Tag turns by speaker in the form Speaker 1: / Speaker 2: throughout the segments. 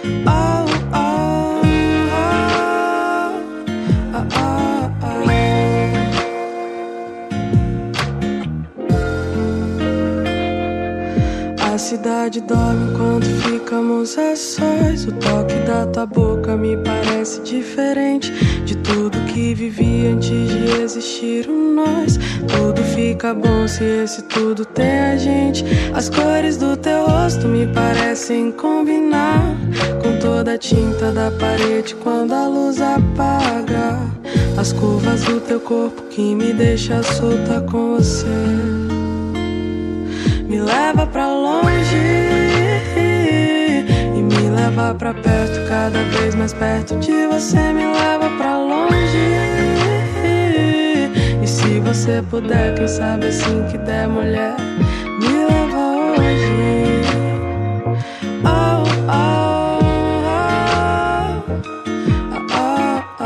Speaker 1: Oh, oh, oh, oh, oh, oh. A cidade dorme enquanto ficamos a sós. O toque da tua boca me parece diferente de tudo que vivi antes de existir um nós. Tudo fica bom se esse tudo tem a gente. As cores do teu rosto me parecem combinar com toda a tinta da parede quando a luz apaga. As curvas do teu corpo que me deixa solta com você. Me leva pra longe e me leva pra perto, cada vez mais perto de você. Me leva pra longe. E se você puder, quem sabe assim que der, mulher, me leva hoje. Oh, oh, oh, oh,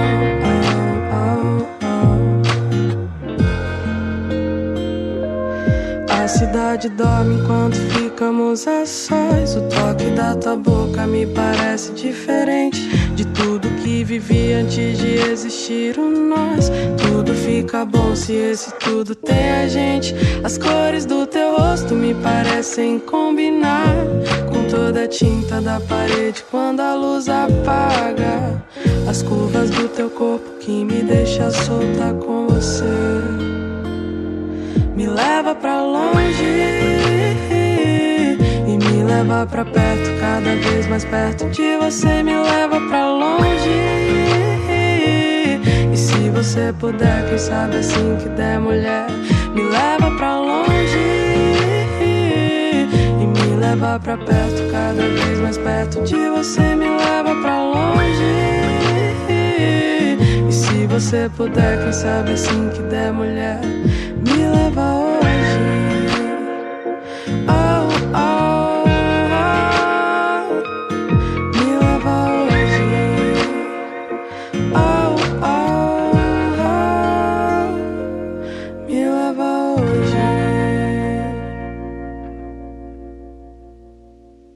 Speaker 1: oh, oh, oh. A cidade dorme enquanto ficamos a sós. O toque da tua boca me parece diferente de tudo que vivi antes de existir um nós. Tudo fica bom se esse tudo tem a gente. As cores do teu rosto me parecem combinar com toda a tinta da parede quando a luz apaga. As curvas do teu corpo que me deixa solta com você. Me leva pra longe e me leva pra perto, cada vez mais perto de você. Me leva pra longe. E se você puder, quem sabe assim que der, mulher, me leva pra longe e me leva pra perto, cada vez mais perto de você. Me leva pra longe. E se você puder, quem sabe assim que der, mulher, me leva hoje.